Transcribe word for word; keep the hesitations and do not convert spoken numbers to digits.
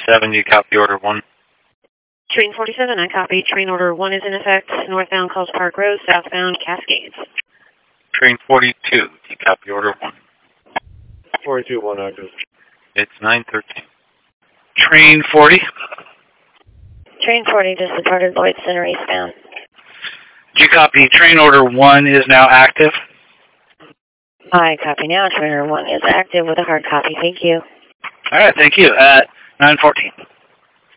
forty-seven, you copy order one? Train forty-seven, I copy. Train order one is in effect. Northbound Culls Park Road, southbound Cascades. Train forty-two, you copy order one? forty-two, one active. It's nine thirteen. Train forty? Train forty just departed Lloyd Center eastbound. Did you copy? Train order one is now active? I copy now. Train order one is active with a hard copy. Thank you. All right, thank you. At nine fourteen.